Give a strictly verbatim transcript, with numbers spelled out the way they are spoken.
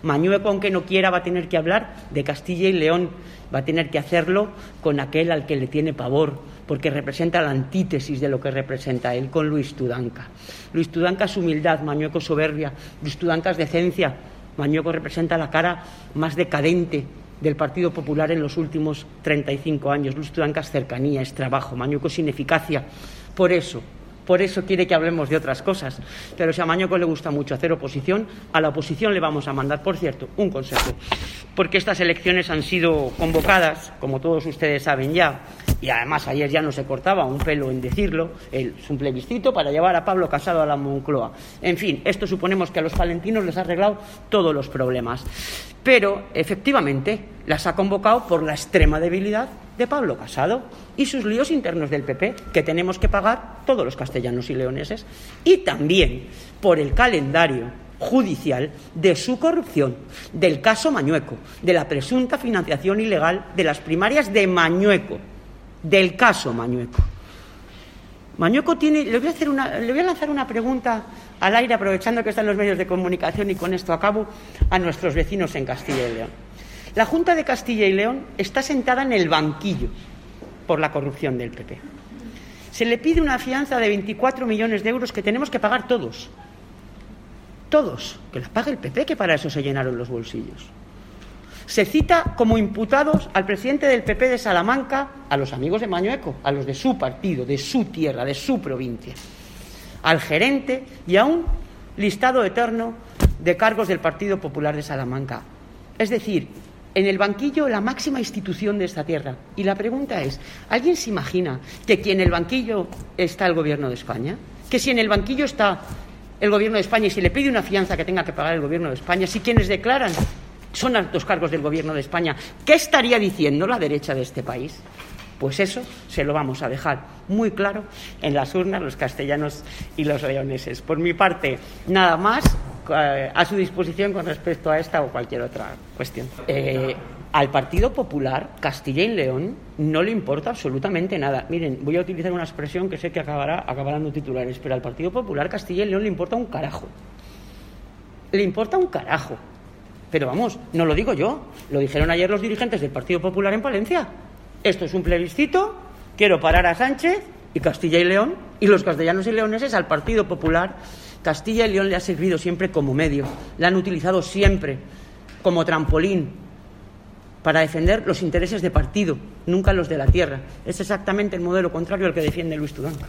Mañueco, aunque no quiera, va a tener que hablar de Castilla y León, va a tener que hacerlo con aquel al que le tiene pavor, porque representa la antítesis de lo que representa él, con Luis Tudanca. Luis Tudanca es humildad, Mañueco soberbia, Luis Tudanca es decencia, Mañueco representa la cara más decadente del Partido Popular en los últimos treinta y cinco años. Luis Tudanca es cercanía, es trabajo, Mañueco es ineficacia. Por eso, por eso quiere que hablemos de otras cosas. Pero si a Mañueco le gusta mucho hacer oposición, a la oposición le vamos a mandar, por cierto, un consejo, porque estas elecciones han sido convocadas, como todos ustedes saben ya, y además ayer ya no se cortaba un pelo en decirlo, es un plebiscito para llevar a Pablo Casado a la Moncloa. En fin, esto suponemos que a los palentinos les ha arreglado todos los problemas. Pero, efectivamente, las ha convocado por la extrema debilidad de Pablo Casado y sus líos internos del P P, que tenemos que pagar todos los castellanos y leoneses, y también por el calendario judicial de su corrupción, del caso Mañueco, de la presunta financiación ilegal de las primarias de Mañueco, del caso Mañueco. Mañueco tiene, le voy a hacer una, le voy a lanzar una pregunta al aire, aprovechando que están los medios de comunicación, y con esto acabo, a nuestros vecinos en Castilla y León. La Junta de Castilla y León está sentada en el banquillo por la corrupción del P P. Se le pide una fianza de veinticuatro millones de euros que tenemos que pagar todos. Todos. Que la pague el P P, que para eso se llenaron los bolsillos. Se cita como imputados al presidente del P P de Salamanca, a los amigos de Mañueco, a los de su partido, de su tierra, de su provincia, al gerente y a un listado eterno de cargos del Partido Popular de Salamanca. Es decir, en el banquillo, la máxima institución de esta tierra. Y la pregunta es, ¿alguien se imagina que si en el banquillo está el Gobierno de España? Que si en el banquillo está el Gobierno de España y se le pide una fianza que tenga que pagar el Gobierno de España, si quienes declaran son altos cargos del Gobierno de España, ¿qué estaría diciendo la derecha de este país? Pues eso se lo vamos a dejar muy claro en las urnas los castellanos y los leoneses. Por mi parte, nada más, eh, a su disposición con respecto a esta o cualquier otra cuestión. Eh, al Partido Popular, Castilla y León, no le importa absolutamente nada. Miren, voy a utilizar una expresión que sé que acabará, acabarán dando titulares, pero al Partido Popular, Castilla y León, le importa un carajo. Le importa un carajo. Pero vamos, no lo digo yo, lo dijeron ayer los dirigentes del Partido Popular en Palencia. Esto es un plebiscito, quiero parar a Sánchez y Castilla y León, y los castellanos y leoneses al Partido Popular. Castilla y León le ha servido siempre como medio, la han utilizado siempre como trampolín para defender los intereses de partido, nunca los de la tierra. Es exactamente el modelo contrario al que defiende Luis Tudanca.